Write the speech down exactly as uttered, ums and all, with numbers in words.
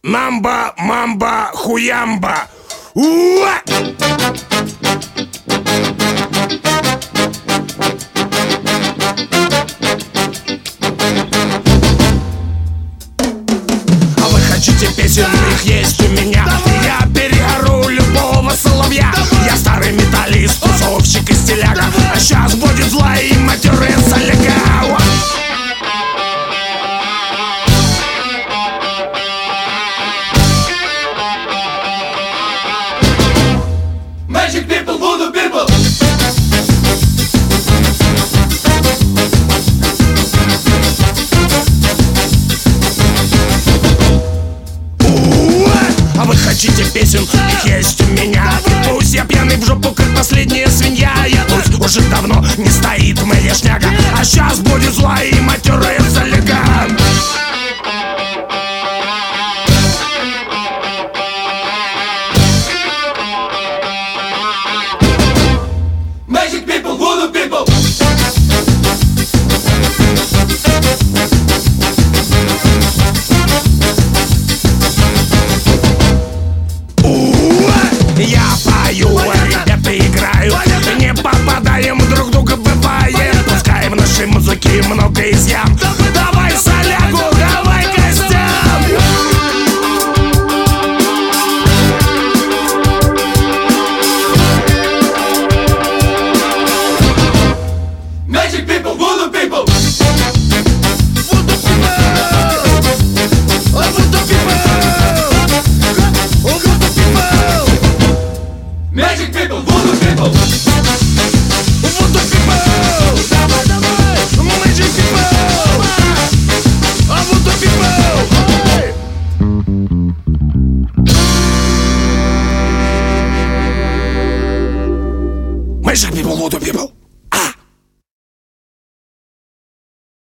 Намба, мамба, хуямба. Уа! А вы хотите песен, их есть у меня. И я переору любого соловья. Я старый металлист, тусовщик и стиляга. А сейчас будет зла и матерый соляга. Magic people, voodoo people. А вы хотите песен, их есть у меня. И пусть я пьяный в жопу, как последняя свинья. Я пусть уже давно не стоит моя шняга. А сейчас будет зла и матерая соляга. Magic people, voodoo people. Я пою, ребята играю. Не попадаем друг друга, бывает. Пускай в нашей музыке много изъян. Давай солягу, давай костям. Magic people, voodoo people. Voodoo people, oh voodoo people, oh voodoo people. Magic people, voodoo people. Voodoo people, давай, давай, magic people, oh voodoo people. Magic people, voodoo people.